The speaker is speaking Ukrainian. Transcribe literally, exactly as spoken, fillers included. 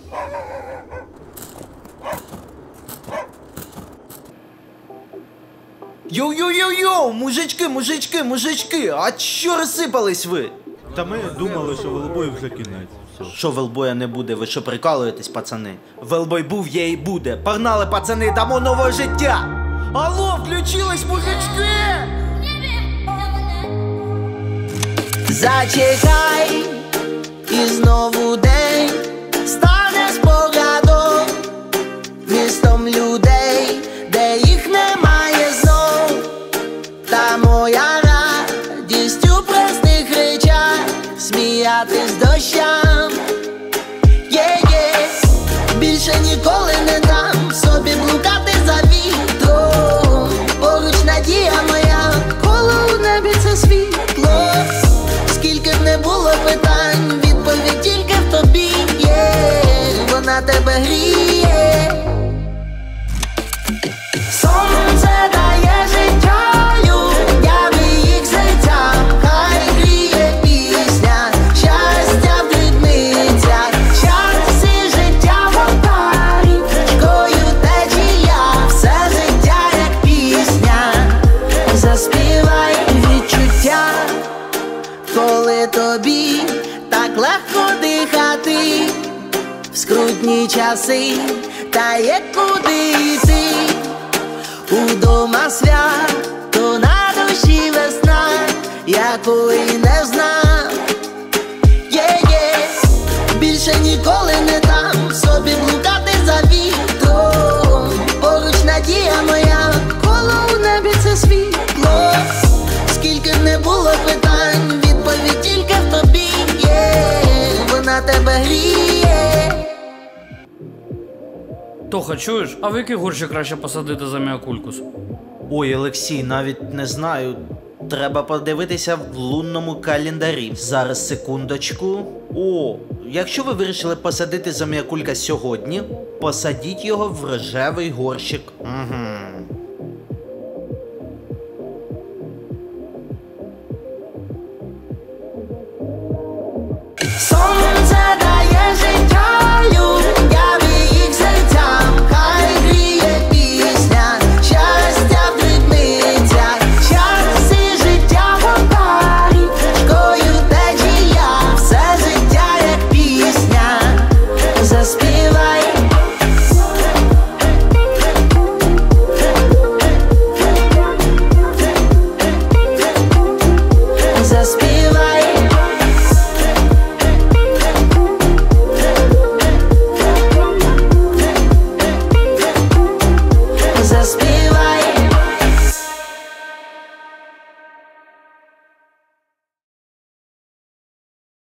Йоу-йоу-йоу-йоу, мужички, мужички, мужички, а чо розсипались ви? Та ми думали, що Велбою вже кінець. Все. Що Велбоя не буде, ви що прикалуєтесь, пацани? Велбой був, є і буде. Погнали, пацани, дамо нове життя! Алло, включились, мужички! Зачекай, і знову день стане спогадом, містом людей, де їх немає знов. Та моя радість у простих речах, сміятись дощам. Є-є, більше ніколи не дам собі блукати за вітром. Поруч надія моя, коло у небі це світло. Скільки б не було питань, відповідь тільки в тобі є. Вона тебе гріє. Сонце дає життя людям і їх серцям. Хай гріє пісня, щастя в дрібницях. Щас і життя в алтарі, річкою течія. Все життя як пісня, заспівай відчуття. Коли тобі так легко дихати в скрутні часи, та є куди йти. Удома свято, на душі весна, якої не знав. Є-є, більше ніколи не дам собі блукати за вітром. Поруч надія моя, коло у небі це світло. Скільки б не було питань, відповідь тільки в тобі є. Вона тебе гріє. Тоха, чуєш? А в який горщик краще посадити за міакулькус? Ой, Олексій, навіть не знаю. Треба подивитися в лунному календарі. Зараз, секундочку. О, якщо ви вирішили посадити зам'якулька сьогодні, посадіть його в рожевий горщик. Угу.